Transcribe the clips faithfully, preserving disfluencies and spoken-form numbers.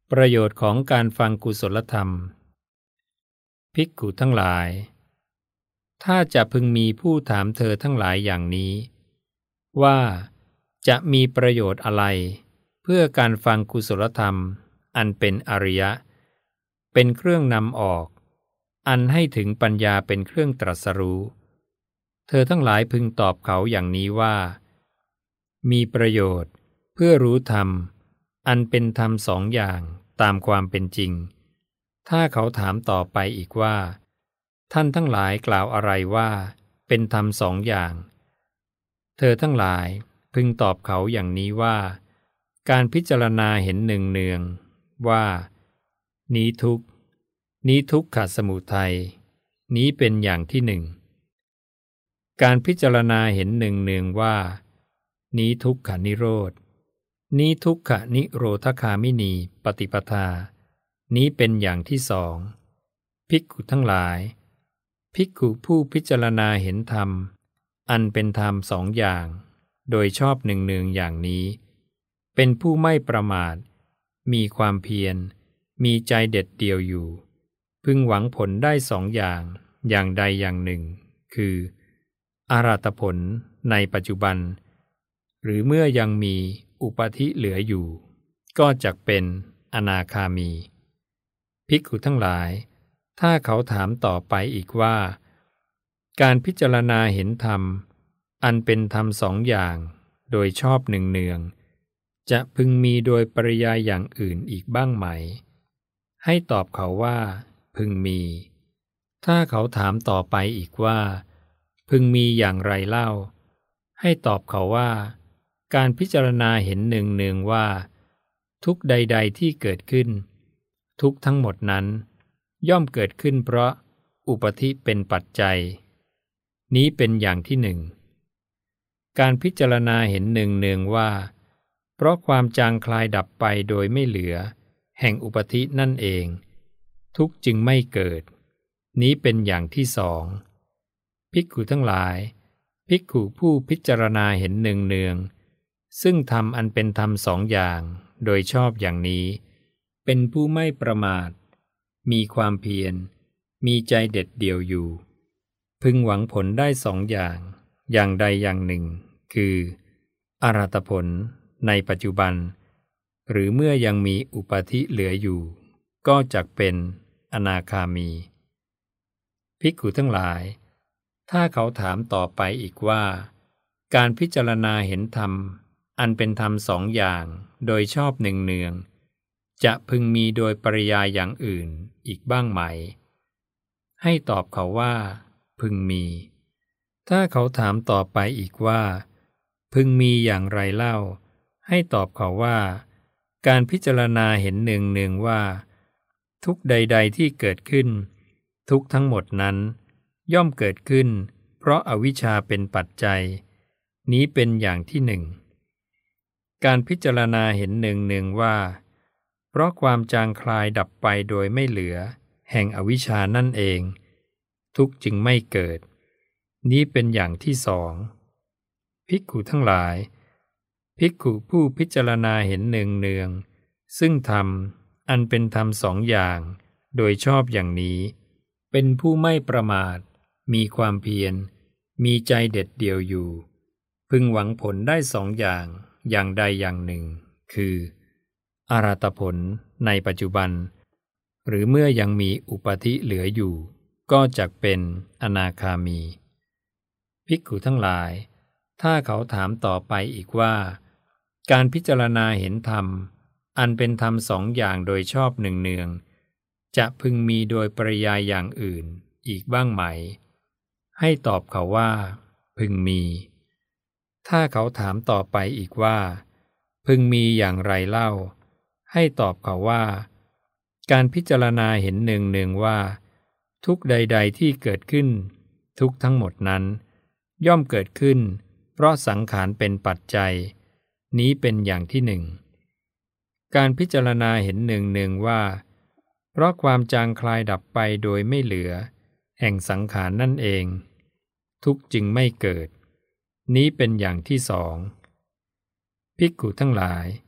ประโยชน์ของการฟังกุศลธรรมภิกขุทั้งหลายถ้าจะพึงมีผู้ถามเธอทั้งหลายอย่างนี้ว่าจะมีประโยชน์อะไรเพื่อการฟังกุศลธรรมอันเป็นอริยะเป็นเครื่องนำออกอันให้ถึงปัญญาเป็นเครื่องตรัสรู้เธอทั้งหลายพึงตอบเขาอย่างนี้ว่ามีประโยชน์เพื่อรู้ธรรมอันเป็นธรรมสองอย่างตามความเป็นจริงถ้าเขาถามต่อไปอีกว่าท่านทั้งหลายกล่าวอะไรว่าเป็นธรรมสองอย่างเธอทั้งหลายพึงตอบเขาอย่างนี้ว่าการพิจารณาเห็นเนืองๆว่านี้ทุกข์นี้ทุกขสมุทัยนี้เป็นอย่างที่หนึ่งการพิจารณาเห็นเนืองๆว่านี้ทุกขนิโรธนี้ทุกขนิโรธคามินีปฏิปทานี้เป็นอย่างที่สองภิกขุทั้งหลายภิกขุผู้พิจารณาเห็นธรรมอันเป็นธรรมสองอย่างโดยชอบเนืองๆอย่างนี้เป็นผู้ไม่ประมาทมีความเพียรมีใจเด็ดเดี่ยวอยู่พึงหวังผลได้สองอย่างอย่างใดอย่างหนึ่งคืออรหัตผลในปัจจุบันหรือเมื่อยังมีอุปธิเหลืออยู่ก็จักเป็นอนาคามีภิกขุทั้งหลายถ้าเขาถามต่อไปอีกว่าการพิจารณาเห็นธรรมอันเป็นธรรมสองอย่างโดยชอบเนืองๆจะพึงมีโดยปริยายอย่างอื่นอีกบ้างไหมให้ตอบเขาว่าพึงมีถ้าเขาถามต่อไปอีกว่าพึงมีอย่างไรเล่าให้ตอบเขาว่าการพิจารณาเห็นเนืองๆว่าทุกใดๆที่เกิดขึ้นทุกทั้งหมดนั้นย่อมเกิดขึ้นเพราะอุปธิเป็นปัจจัยนี้เป็นอย่างที่หนึ่งการพิจารณาเห็นเนืองๆว่าเพราะความจางคลายดับไปโดยไม่เหลือแห่งอุปธินั่นเองทุกจึงไม่เกิดนี้เป็นอย่างที่สองภิกขุทั้งหลายภิกขุผู้พิจารณาเห็นเนืองๆซึ่งธรรมอันเป็นธรรมสองอย่างโดยชอบอย่างนี้เป็นผู้ไม่ประมาทมีความเพียรมีใจเด็ดเดี่ยวอยู่พึงหวังผลได้สองอย่างอย่างใดอย่างหนึ่งคืออรหัตผลในปัจจุบันหรือเมื่อยังมีอุปธิเหลืออยู่ก็จักเป็นอนาคามีภิกขุทั้งหลายถ้าเขาถามต่อไปอีกว่าการพิจารณาเห็นธรรมอันเป็นธรรมสองอย่างโดยชอบเนืองๆจะพึงมีโดยปริยายอย่างอื่นอีกบ้างไหมให้ตอบเขาว่าพึงมีถ้าเขาถามต่อไปอีกว่าพึงมีอย่างไรเล่าให้ตอบเขาว่าการพิจารณาเห็นเนืองๆว่าทุกใดๆที่เกิดขึ้นทุกทั้งหมดนั้นย่อมเกิดขึ้นเพราะอวิชชาเป็นปัจจัยนี้เป็นอย่างที่หนึ่งการพิจารณาเห็นเนืองๆว่าเพราะความจางคลายดับไปโดยไม่เหลือแห่งอวิชชานั่นเองทุกข์จึงไม่เกิดนี้เป็นอย่างที่สองภิกขุทั้งหลายภิกขุผู้พิจารณาเห็นเนืองๆซึ่งธรรมอันเป็นธรรมสองอย่างโดยชอบอย่างนี้เป็นผู้ไม่ประมาทมีความเพียรมีใจเด็ดเดี่ยวอยู่พึงหวังผลได้สองอย่างอย่างใดอย่างหนึ่งคืออรหัตผลในปัจจุบันหรือเมื่อยังมีอุปธิเหลืออยู่ก็จักเป็นอนาคามีภิกขุทั้งหลายถ้าเขาถามต่อไปอีกว่าการพิจารณาเห็นธรรมอันเป็นธรรมสองอย่างโดยชอบเนืองๆจะพึงมีโดยปริยายอย่างอื่นอีกบ้างไหมให้ตอบเขาว่าพึงมีถ้าเขาถามต่อไปอีกว่าพึงมีอย่างไรเล่าให้ตอบเขาว่าการพิจารณาเห็นเนืองๆว่าทุกใดๆที่เกิดขึ้นทุกทั้งหมดนั้นย่อมเกิดขึ้นเพราะสังขารเป็นปัจจัยนี้เป็นอย่างที่หนึ่งการพิจารณาเห็นเนืองๆว่าเพราะความจางคลายดับไปโดยไม่เหลือแห่งสังขารนั่นเองทุกข์จึงไม่เกิดนี้เป็นอย่างที่สองภิกขุทั้งหลาย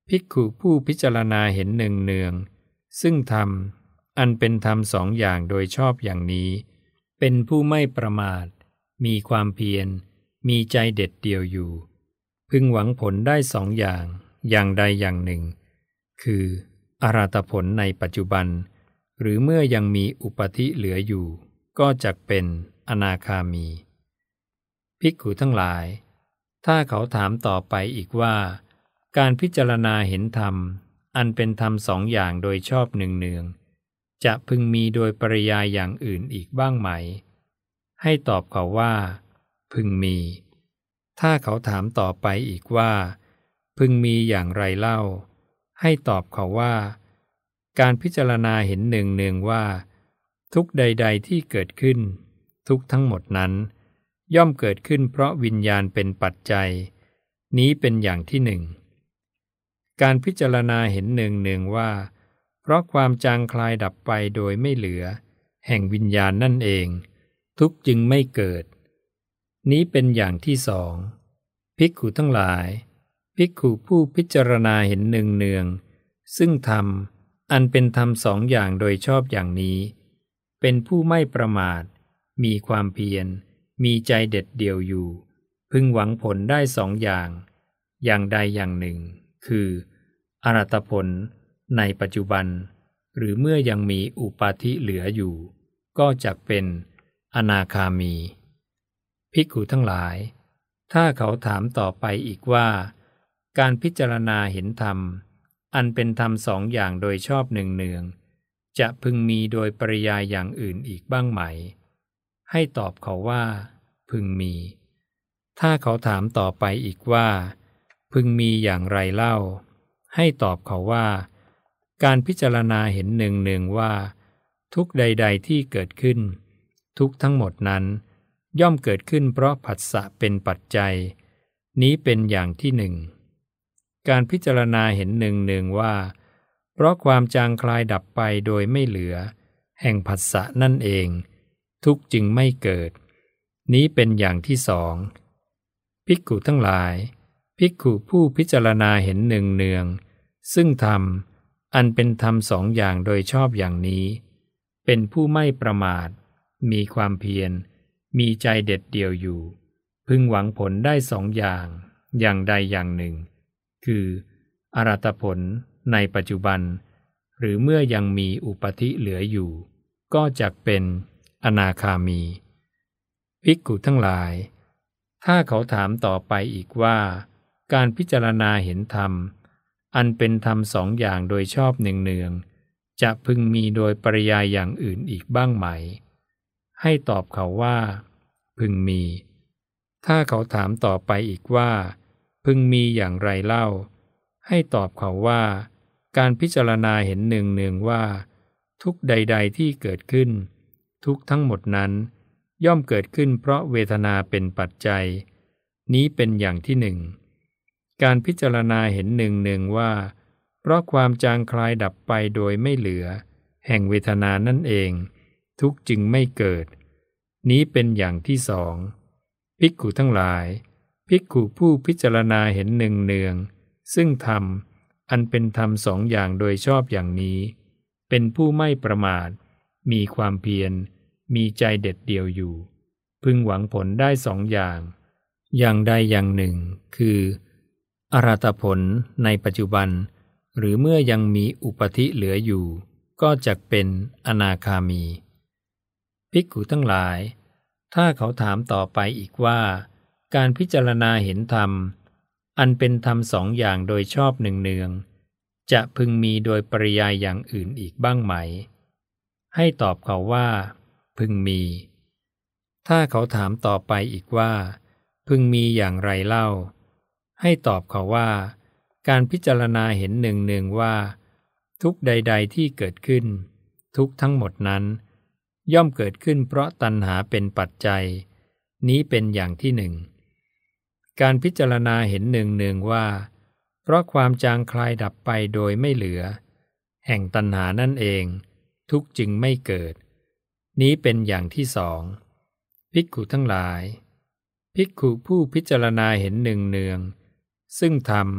ภิกขุผู้พิจารณาเห็นเนืองๆซึ่งธรรมอันเป็นธรรมสองอย่างโดยชอบอย่างนี้เป็นผู้ไม่ประมาทมีความเพียรมีใจเด็ดเดี่ยวอยู่พึงหวังผลได้สองอย่างอย่างใดอย่างหนึ่งคืออรหัตผลในปัจจุบันหรือเมื่อยังมีอุปธิเหลืออยู่ก็จักเป็นอนาคามีภิกขุทั้งหลายถ้าเขาถามต่อไปอีกว่าการพิจารณาเห็นธรรมอันเป็นธรรมสองอย่างโดยชอบเนืองๆจะพึงมีโดยปริยายอย่างอื่นอีกบ้างไหมให้ตอบเขาว่าพึงมีถ้าเขาถามต่อไปอีกว่าพึงมีอย่างไรเล่าให้ตอบเขาว่าการพิจารณาเห็นเนืองๆว่าทุกใดๆที่เกิดขึ้นทุกทั้งหมดนั้นย่อมเกิดขึ้นเพราะวิญญาณเป็นปัจจัยนี้เป็นอย่างที่หนึ่งการพิจารณาเห็นเนืองๆว่าเพราะความจางคลายดับไปโดยไม่เหลือแห่งวิญญาณนั่นเองทุกข์จึงไม่เกิดนี้เป็นอย่างที่สองภิกขุทั้งหลายภิกขุผู้พิจารณาเห็นเนืองๆซึ่งธรรมอันเป็นธรรมสองอย่างโดยชอบอย่างนี้เป็นผู้ไม่ประมาทมีความเพียรมีใจเด็ดเดี่ยวอยู่พึงหวังผลได้สองอย่างอย่างใดอย่างหนึ่งคืออรหัตผลในปัจจุบันหรือเมื่อยังมีอุปาทิเหลืออยู่ก็จักเป็นอนาคามีภิกขุทั้งหลายถ้าเขาถามต่อไปอีกว่าการพิจารณาเห็นธรรมอันเป็นธรรมสองอย่างโดยชอบเนืองๆจะพึงมีโดยปริยายอย่างอื่นอีกบ้างไหมให้ตอบเขาว่าพึงมีถ้าเขาถามต่อไปอีกว่าพึงมีอย่างไรเล่าให้ตอบเขาว่าการพิจารณาเห็นเนืองๆว่าทุกใดๆที่เกิดขึ้นทุกทั้งหมดนั้นย่อมเกิดขึ้นเพราะผัสสะเป็นปัจจัยนี้เป็นอย่างที่หนึ่งการพิจารณาเห็นเนืองๆว่าเพราะความจางคลายดับไปโดยไม่เหลือแห่งผัสสะนั่นเองทุกข์จึงไม่เกิดนี้เป็นอย่างที่สองภิกขุทั้งหลายภิกขุผู้พิจารณาเห็นเนืองๆซึ่งธรรมอันเป็นธรรมสองอย่างโดยชอบอย่างนี้เป็นผู้ไม่ประมาทมีความเพียรมีใจเด็ดเดี่ยวอยู่พึงหวังผลได้สองอย่างอย่างใดอย่างหนึ่งคืออรหัตผลในปัจจุบันหรือเมื่อยังมีอุปธิเหลืออยู่ก็จักเป็นอนาคามีภิกขุทั้งหลายถ้าเขาถามต่อไปอีกว่าการพิจารณาเห็นธรรมอันเป็นธรรมสองอย่างโดยชอบเนืองๆจะพึงมีโดยปริยายอย่างอื่นอีกบ้างไหมให้ตอบเขาว่าพึงมีถ้าเขาถามต่อไปอีกว่าพึงมีอย่างไรเล่าให้ตอบเขาว่าการพิจารณาเห็นเนืองๆว่าทุกใดๆที่เกิดขึ้นทุกทั้งหมดนั้นย่อมเกิดขึ้นเพราะเวทนาเป็นปัจจัยนี้เป็นอย่างที่หนึ่งการพิจารณาเห็นเนืองๆว่าเพราะความจางคลายดับไปโดยไม่เหลือแห่งเวทนานั่นเองทุกข์จึงไม่เกิดนี้เป็นอย่างที่สองภิกขุทั้งหลายภิกขุผู้พิจารณาเห็นเนืองๆซึ่งธรรมอันเป็นธรรมสองอย่างโดยชอบอย่างนี้เป็นผู้ไม่ประมาทมีความเพียรมีใจเด็ดเดี่ยวอยู่พึงหวังผลได้สองอย่างอย่างใดอย่างหนึ่งคืออรหัตผลในปัจจุบันหรือเมื่อยังมีอุปธิเหลืออยู่ก็จักเป็นอนาคามีภิกขุทั้งหลายถ้าเขาถามต่อไปอีกว่าการพิจารณาเห็นธรรมอันเป็นธรรมสองอย่างโดยชอบเนืองๆจะพึงมีโดยปริยายอย่างอื่นอีกบ้างไหมให้ตอบเขาว่าพึงมีถ้าเขาถามต่อไปอีกว่าพึงมีอย่างไรเล่าให้ตอบเขาว่าการพิจารณาเห็นเนืองๆว่าทุกใดๆที่เกิดขึ้นทุกทั้งหมดนั้นย่อมเกิดขึ้นเพราะตัณหาเป็นปัจจัยนี้เป็นอย่างที่หนึ่งการพิจารณาเห็นเนืองๆว่าเพราะความจางคลายดับไปโดยไม่เหลือแห่งตัณหานั่นเองทุกข์จึงไม่เกิดนี้เป็นอย่างที่สองภิกขุทั้งหลายภิกขุผู้พิจารณาเห็นเนืองๆซึ่งธรรม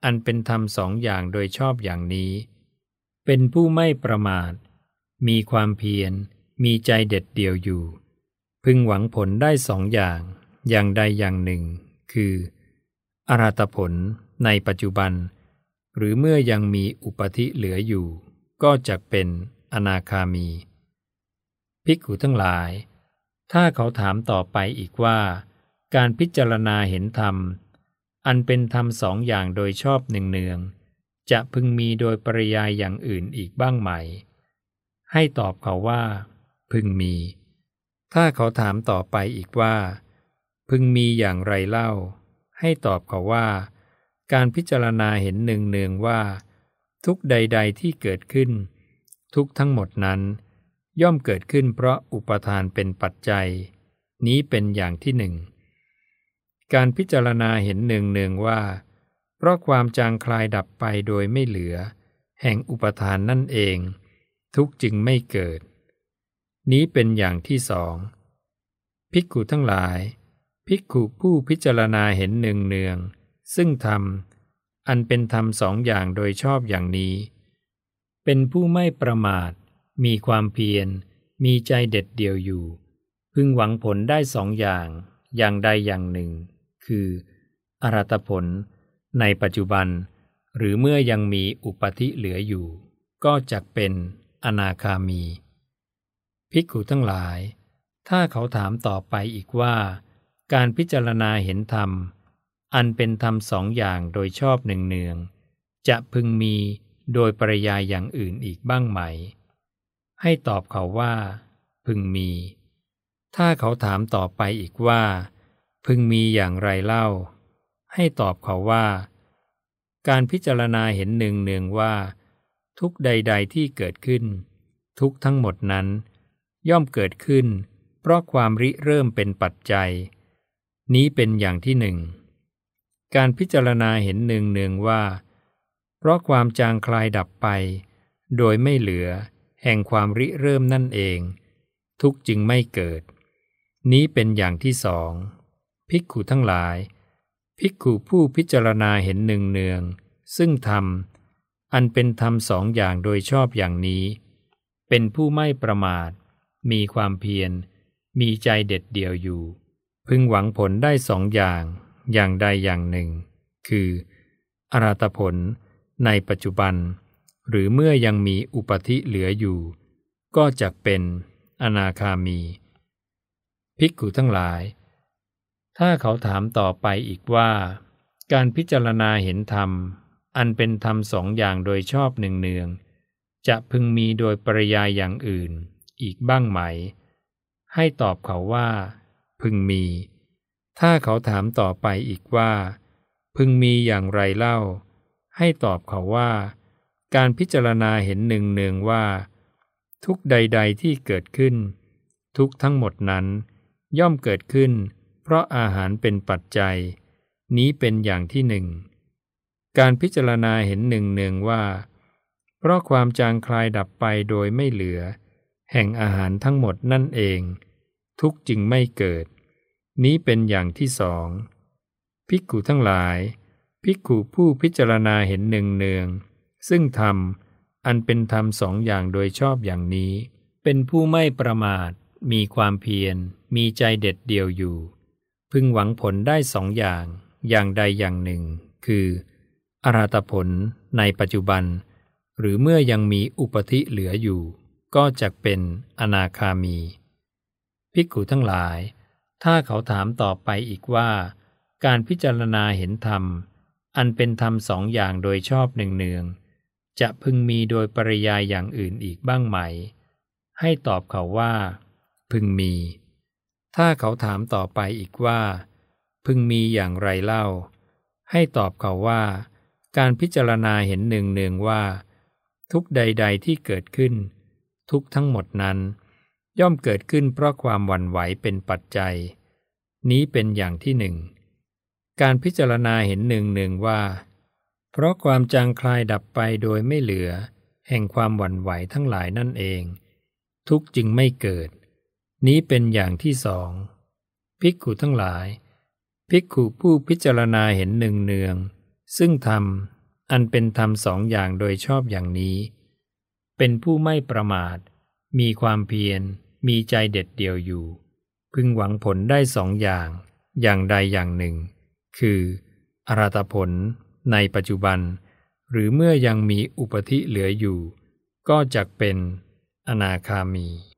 อันเป็นธรรมสองอย่างโดยชอบอย่างนี้เป็นผู้ไม่ประมาทมีความเพียรมีใจเด็ดเดี่ยวอยู่พึงหวังผลได้สองอย่างอย่างใดอย่างหนึ่งคืออรหัตผลในปัจจุบันหรือเมื่อยังมีอุปธิเหลืออยู่ก็จักเป็นอนาคามีภิกขุทั้งหลายถ้าเขาถามต่อไปอีกว่าการพิจารณาเห็นธรรมอันเป็นธรรมสองอย่างโดยชอบเนืองๆจะพึงมีโดยปริยายอย่างอื่นอีกบ้างไหมให้ตอบเขาว่าพึงมีถ้าเขาถามต่อไปอีกว่าพึงมีอย่างไรเล่าให้ตอบเขาว่าการพิจารณาเห็นเนืองๆว่าทุกใดๆที่เกิดขึ้นทุกทั้งหมดนั้นย่อมเกิดขึ้นเพราะอุปทานเป็นปัจจัยนี้เป็นอย่างที่หนึ่งการพิจารณาเห็นเนืองๆว่าเพราะความจางคลายดับไปโดยไม่เหลือแห่งอุปทานนั่นเองทุกข์จึงไม่เกิดนี้เป็นอย่างที่สองภิกขุทั้งหลายภิกขุผู้พิจารณาเห็นเนืองๆซึ่งธรรมอันเป็นธรรมสองอย่างโดยชอบอย่างนี้เป็นผู้ไม่ประมาทมีความเพียรมีใจเด็ดเดี่ยวอยู่พึงหวังผลได้สองอย่างอย่างใดอย่างหนึ่งคืออรหัตผลในปัจจุบันหรือเมื่อยังมีอุปธิเหลืออยู่ก็จักเป็นอนาคามีภิกขุทั้งหลายถ้าเขาถามต่อไปอีกว่าการพิจารณาเห็นธรรมอันเป็นธรรมสองอย่างโดยชอบเนืองๆจะพึงมีโดยปริยายอย่างอื่นอีกบ้างไหมให้ตอบเขาว่าพึงมีถ้าเขาถามต่อไปอีกว่าพึงมีอย่างไรเล่าให้ตอบเขาว่าการพิจารณาเห็นเนืองๆว่าทุกใดๆที่เกิดขึ้นทุกทั้งหมดนั้นย่อมเกิดขึ้นเพราะความริเริ่มเป็นปัจจัยนี้เป็นอย่างที่หนึ่งการพิจารณาเห็นเนืองๆว่าเพราะความจางคลายดับไปโดยไม่เหลือแห่งความริเริ่มนั่นเองทุกข์จึงไม่เกิดนี้เป็นอย่างที่สองภิกขุทั้งหลายภิกขุผู้พิจารณาเห็นเนืองๆซึ่งธรรมอันเป็นธรรมสองอย่างโดยชอบอย่างนี้เป็นผู้ไม่ประมาทมีความเพียรมีใจเด็ดเดี่ยวอยู่พึงหวังผลได้สองอย่างอย่างใดอย่างหนึ่งคืออรหัตผลในปัจจุบันหรือเมื่อยังมีอุปธิเหลืออยู่ก็จักเป็นอนาคามีภิกขุทั้งหลายถ้าเขาถามต่อไปอีกว่าการพิจารณาเห็นธรรมอันเป็นธรรมสองอย่างโดยชอบเนืองๆจะพึงมีโดยปริยายอย่างอื่นอีกบ้างไหมให้ตอบเขาว่าพึงมีถ้าเขาถามต่อไปอีกว่าพึงมีอย่างไรเล่าให้ตอบเขาว่าการพิจารณาเห็นเนืองๆว่าทุกใดๆที่เกิดขึ้นทุกทั้งหมดนั้นย่อมเกิดขึ้นเพราะอาหารเป็นปัจจัยนี้เป็นอย่างที่หนึ่งการพิจารณาเห็นเนืองๆว่าเพราะความจางคลายดับไปโดยไม่เหลือแห่งอาหารทั้งหมดนั่นเองทุกข์จึงไม่เกิดนี้เป็นอย่างที่สองภิกขุทั้งหลายภิกขุผู้พิจารณาเห็นเนืองๆซึ่งธรรมอันเป็นธรรมสองอย่างโดยชอบอย่างนี้เป็นผู้ไม่ประมาทมีความเพียรมีใจเด็ดเดี่ยวอยู่พึงหวังผลได้สองอย่างอย่างใดอย่างหนึ่งคืออรหัตผลในปัจจุบันหรือเมื่อยังมีอุปธิเหลืออยู่ก็จักเป็นอนาคามีภิกขุทั้งหลายถ้าเขาถามต่อไปอีกว่าการพิจารณาเห็นธรรมอันเป็นธรรมสองอย่างโดยชอบเนืองๆจะพึงมีโดยปริยายอย่างอื่นอีกบ้างไหมให้ตอบเขาว่าพึงมีถ้าเขาถามต่อไปอีกว่าพึงมีอย่างไรเล่าให้ตอบเขาว่าการพิจารณาเห็นเนืองๆว่าทุกใดๆที่เกิดขึ้นทุกทั้งหมดนั้นย่อมเกิดขึ้นเพราะความหวั่นไหวเป็นปัจจัยนี้เป็นอย่างที่หนึ่งการพิจารณาเห็นเนืองๆว่าเพราะความจางคลายดับไปโดยไม่เหลือแห่งความหวั่นไหวทั้งหลายนั่นเองทุกข์จึงไม่เกิดนี้เป็นอย่างที่สองภิกขุทั้งหลายภิกขุผู้พิจารณาเห็นเนืองๆซึ่งธรรมอันเป็นธรรมสองอย่างโดยชอบอย่างนี้ เป็นผู้ไม่ประมาทมีความเพียรมีใจเด็ดเดี่ยวอยู่พึงหวังผลได้สองอย่างอย่างใดอย่างหนึ่งคืออรหัตผลในปัจจุบันหรือเมื่อยังมีอุปธิเหลืออยู่ก็จักเป็นอนาคามี